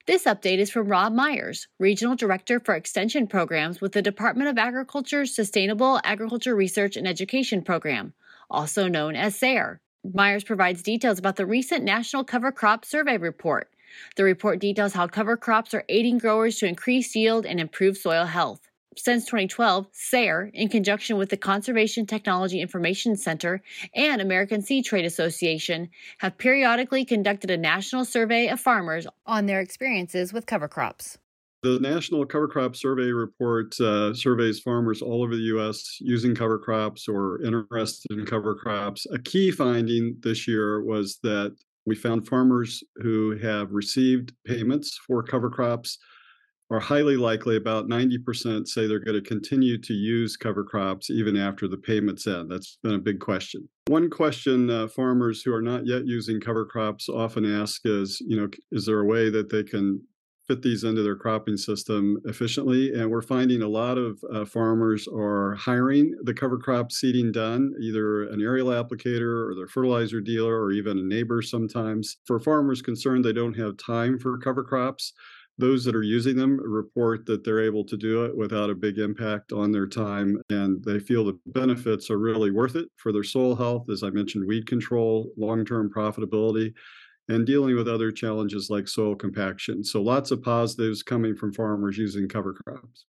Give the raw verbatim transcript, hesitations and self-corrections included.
This update is from Rob Myers, Regional Director for Extension Programs with the Department of Agriculture's Sustainable Agriculture Research and Education Program, also known as SARE. Myers provides details about the recent National Cover Crop Survey report. The report details how cover crops are aiding growers to increase yield and improve soil health. Since twenty twelve, SARE, in conjunction with the Conservation Technology Information Center and American Seed Trade Association, have periodically conducted a national survey of farmers on their experiences with cover crops. The National Cover Crop Survey report uh, surveys farmers all over the U S using cover crops or interested in cover crops. A key finding this year was that we found farmers who have received payments for cover crops are highly likely, about ninety percent say they're going to continue to use cover crops even after the payments end. That's been a big question. One question uh, farmers who are not yet using cover crops often ask is, you know, is there a way that they can fit these into their cropping system efficiently? And we're finding a lot of uh, farmers are hiring the cover crop seeding done, either an aerial applicator or their fertilizer dealer or even a neighbor sometimes. For farmers concerned they don't have time for cover crops, those that are using them report that they're able to do it without a big impact on their time, and they feel the benefits are really worth it for their soil health, as I mentioned, weed control, long-term profitability, and dealing with other challenges like soil compaction. So lots of positives coming from farmers using cover crops.